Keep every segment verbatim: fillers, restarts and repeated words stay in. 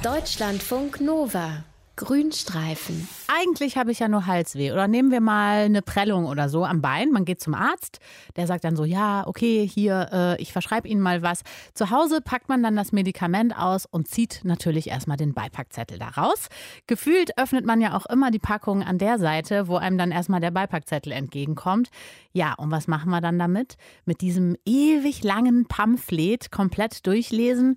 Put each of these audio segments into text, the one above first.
Deutschlandfunk Nova. Grünstreifen. Eigentlich habe ich ja nur Halsweh. Oder nehmen wir mal eine Prellung oder so am Bein. Man geht zum Arzt, der sagt dann so, ja, okay, hier, äh, ich verschreibe Ihnen mal was. Zu Hause packt man dann das Medikament aus und zieht natürlich erstmal den Beipackzettel da raus. Gefühlt öffnet man ja auch immer die Packung an der Seite, wo einem dann erstmal der Beipackzettel entgegenkommt. Ja, und was machen wir dann damit? Mit diesem ewig langen Pamphlet komplett durchlesen?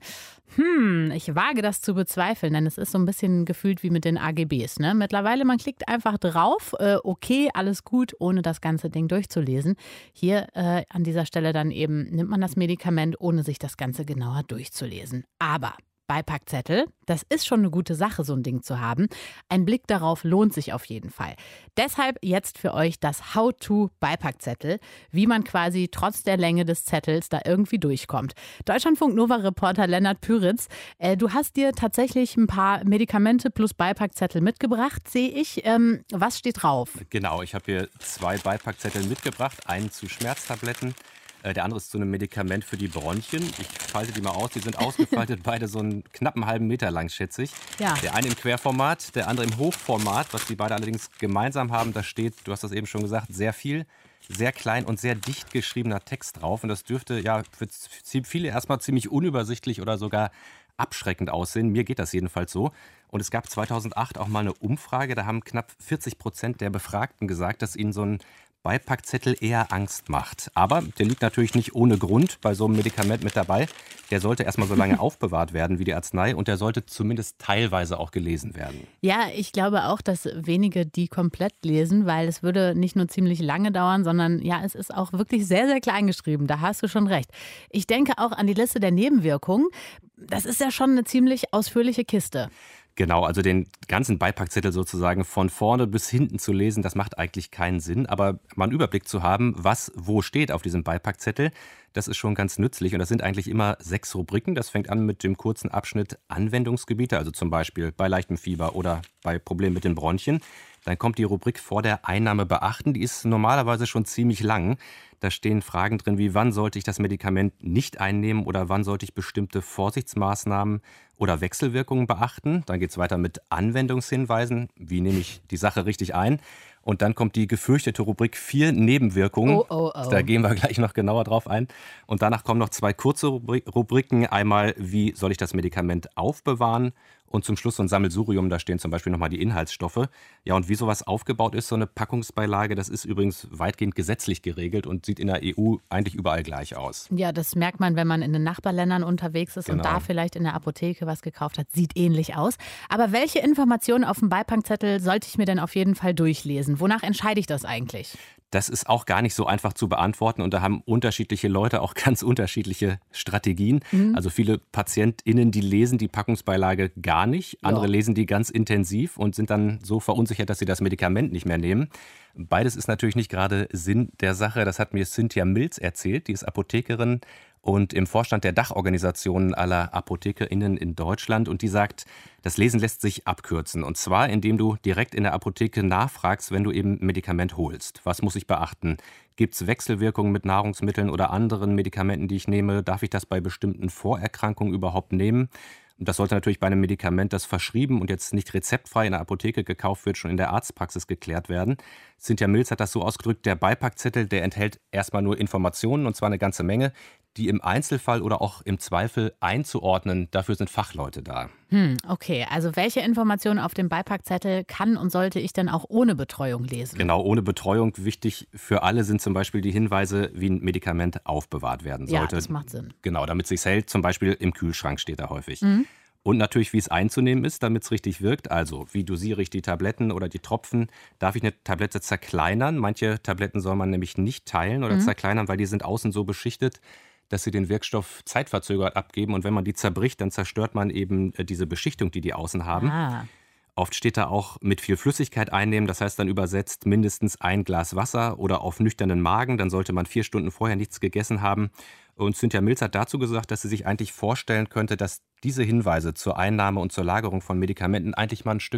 Hm, ich wage das zu bezweifeln, denn es ist so ein bisschen gefühlt wie mit den A G Bs. Ne? Mittlerweile, man klickt einfach drauf, äh, okay, alles gut, ohne das ganze Ding durchzulesen. Hier äh, an dieser Stelle dann eben nimmt man das Medikament, ohne sich das Ganze genauer durchzulesen. Aber Beipackzettel, das ist schon eine gute Sache, so ein Ding zu haben. Ein Blick darauf lohnt sich auf jeden Fall. Deshalb jetzt für euch das How-to-Beipackzettel, wie man quasi trotz der Länge des Zettels da irgendwie durchkommt. Deutschlandfunk-Nova-Reporter Lennart Püritz, äh, du hast dir tatsächlich ein paar Medikamente plus Beipackzettel mitgebracht, sehe ich. Ähm, was steht drauf? Genau, ich habe hier zwei Beipackzettel mitgebracht, einen zu Schmerztabletten. Der andere ist zu einem Medikament für die Bronchien. Ich falte die mal aus. Die sind ausgefaltet, beide so einen knappen halben Meter lang, schätze ich. Ja. Der eine im Querformat, der andere im Hochformat. Was die beide allerdings gemeinsam haben, da steht, du hast das eben schon gesagt, sehr viel, sehr klein und sehr dicht geschriebener Text drauf. Und das dürfte ja für viele erstmal ziemlich unübersichtlich oder sogar abschreckend aussehen. Mir geht das jedenfalls so. Und es gab zweitausendacht auch mal eine Umfrage. Da haben knapp vierzig Prozent der Befragten gesagt, dass ihnen so ein Beipackzettel eher Angst macht. Aber der liegt natürlich nicht ohne Grund bei so einem Medikament mit dabei. Der sollte erstmal so lange aufbewahrt werden wie die Arznei und der sollte zumindest teilweise auch gelesen werden. Ja, ich glaube auch, dass wenige die komplett lesen, weil es würde nicht nur ziemlich lange dauern, sondern ja, es ist auch wirklich sehr, sehr klein geschrieben. Da hast du schon recht. Ich denke auch an die Liste der Nebenwirkungen. Das ist ja schon eine ziemlich ausführliche Kiste. Genau, also den ganzen Beipackzettel sozusagen von vorne bis hinten zu lesen, das macht eigentlich keinen Sinn. Aber mal einen Überblick zu haben, was wo steht auf diesem Beipackzettel, das ist schon ganz nützlich. Und das sind eigentlich immer sechs Rubriken. Das fängt an mit dem kurzen Abschnitt Anwendungsgebiete, also zum Beispiel bei leichtem Fieber oder bei Problemen mit den Bronchien. Dann kommt die Rubrik vor der Einnahme beachten. Die ist normalerweise schon ziemlich lang. Da stehen Fragen drin wie, wann sollte ich das Medikament nicht einnehmen oder wann sollte ich bestimmte Vorsichtsmaßnahmen oder Wechselwirkungen beachten. Dann geht es weiter mit Anwendungshinweisen. Wie nehme ich die Sache richtig ein? Und dann kommt die gefürchtete Rubrik vier Nebenwirkungen. Oh, oh, oh. Da gehen wir gleich noch genauer drauf ein. Und danach kommen noch zwei kurze Rubriken. Einmal, wie soll ich das Medikament aufbewahren? Und zum Schluss so ein Sammelsurium, da stehen zum Beispiel nochmal die Inhaltsstoffe. Ja, und wie sowas aufgebaut ist, so eine Packungsbeilage, das ist übrigens weitgehend gesetzlich geregelt und sieht in der E U eigentlich überall gleich aus. Ja, das merkt man, wenn man in den Nachbarländern unterwegs ist, genau, und da vielleicht in der Apotheke was gekauft hat. Sieht ähnlich aus. Aber welche Informationen auf dem Beipackzettel sollte ich mir denn auf jeden Fall durchlesen? Wonach entscheide ich das eigentlich? Das ist auch gar nicht so einfach zu beantworten und da haben unterschiedliche Leute auch ganz unterschiedliche Strategien. Mhm. Also viele PatientInnen, die lesen die Packungsbeilage gar nicht. Andere ja. lesen die ganz intensiv und sind dann so verunsichert, dass sie das Medikament nicht mehr nehmen. Beides ist natürlich nicht gerade Sinn der Sache. Das hat mir Cynthia Mills erzählt. Die ist Apothekerin und im Vorstand der Dachorganisationen aller ApothekerInnen in Deutschland. Und die sagt, das Lesen lässt sich abkürzen. Und zwar, indem du direkt in der Apotheke nachfragst, wenn du eben ein Medikament holst. Was muss ich beachten? Gibt es Wechselwirkungen mit Nahrungsmitteln oder anderen Medikamenten, die ich nehme? Darf ich das bei bestimmten Vorerkrankungen überhaupt nehmen? Und das sollte natürlich bei einem Medikament, das verschrieben und jetzt nicht rezeptfrei in der Apotheke gekauft wird, schon in der Arztpraxis geklärt werden. Cynthia Mills hat das so ausgedrückt, der Beipackzettel, der enthält erstmal nur Informationen, und zwar eine ganze Menge, die im Einzelfall oder auch im Zweifel einzuordnen. Dafür sind Fachleute da. Hm, okay, also welche Informationen auf dem Beipackzettel kann und sollte ich denn auch ohne Betreuung lesen? Genau, ohne Betreuung. Wichtig für alle sind zum Beispiel die Hinweise, wie ein Medikament aufbewahrt werden sollte. Ja, das macht Sinn. Genau, damit es sich hält. Zum Beispiel im Kühlschrank steht da häufig. Mhm. Und natürlich, wie es einzunehmen ist, damit es richtig wirkt. Also, wie dosiere ich die Tabletten oder die Tropfen? Darf ich eine Tablette zerkleinern? Manche Tabletten soll man nämlich nicht teilen oder mhm. zerkleinern, weil die sind außen so beschichtet, dass sie den Wirkstoff zeitverzögert abgeben. Und wenn man die zerbricht, dann zerstört man eben diese Beschichtung, die die außen haben. Ah. Oft steht da auch mit viel Flüssigkeit einnehmen. Das heißt dann übersetzt mindestens ein Glas Wasser oder auf nüchternen Magen. Dann sollte man vier Stunden vorher nichts gegessen haben. Und Cynthia Mills hat dazu gesagt, dass sie sich eigentlich vorstellen könnte, dass diese Hinweise zur Einnahme und zur Lagerung von Medikamenten eigentlich mal ein Stück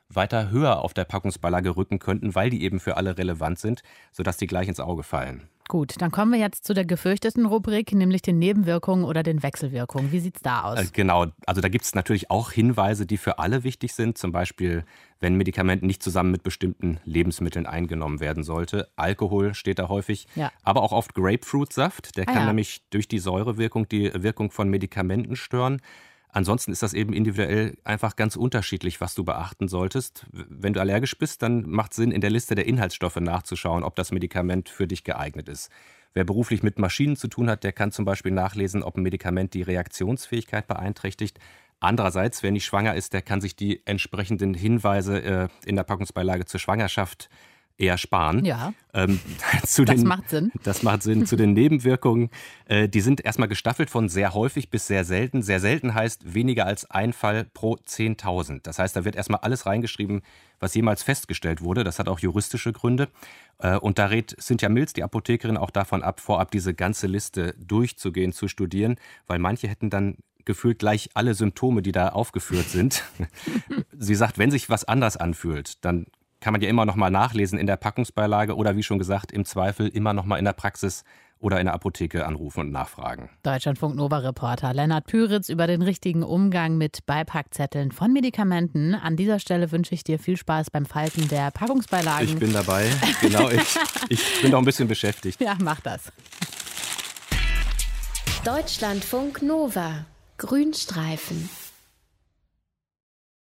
weiter höher auf der Packungsbeilage rücken könnten, weil die eben für alle relevant sind, sodass die gleich ins Auge fallen. Gut, dann kommen wir jetzt zu der gefürchteten Rubrik, nämlich den Nebenwirkungen oder den Wechselwirkungen. Wie sieht's da aus? Äh, genau, also da gibt es natürlich auch Hinweise, die für alle wichtig sind. Zum Beispiel, wenn Medikament nicht zusammen mit bestimmten Lebensmitteln eingenommen werden sollte. Alkohol steht da häufig, ja. aber auch oft Grapefruitsaft. Der ah, kann ja. nämlich durch die Säurewirkung die Wirkung von Medikamenten stören. Ansonsten ist das eben individuell einfach ganz unterschiedlich, was du beachten solltest. Wenn du allergisch bist, dann macht es Sinn, in der Liste der Inhaltsstoffe nachzuschauen, ob das Medikament für dich geeignet ist. Wer beruflich mit Maschinen zu tun hat, der kann zum Beispiel nachlesen, ob ein Medikament die Reaktionsfähigkeit beeinträchtigt. Andererseits, wer nicht schwanger ist, der kann sich die entsprechenden Hinweise äh, in der Packungsbeilage zur Schwangerschaft eher sparen. Ja, ähm, zu das den, macht Sinn. Das macht Sinn. Zu den Nebenwirkungen, äh, die sind erstmal gestaffelt von sehr häufig bis sehr selten. Sehr selten heißt weniger als ein Fall pro zehntausend. Das heißt, da wird erstmal alles reingeschrieben, was jemals festgestellt wurde. Das hat auch juristische Gründe. Äh, und da rät Cynthia Mills, die Apothekerin, auch davon ab, vorab diese ganze Liste durchzugehen, zu studieren, weil manche hätten dann gefühlt gleich alle Symptome, die da aufgeführt sind. Sie sagt, wenn sich was anders anfühlt, dann kann man ja immer noch mal nachlesen in der Packungsbeilage oder wie schon gesagt, im Zweifel immer noch mal in der Praxis oder in der Apotheke anrufen und nachfragen. Deutschlandfunk-Nova-Reporter Lennart Püritz über den richtigen Umgang mit Beipackzetteln von Medikamenten. An dieser Stelle wünsche ich dir viel Spaß beim Falten der Packungsbeilagen. Ich bin dabei, genau. Ich, ich bin auch ein bisschen beschäftigt. Ja, mach das. Deutschlandfunk Nova. Grünstreifen.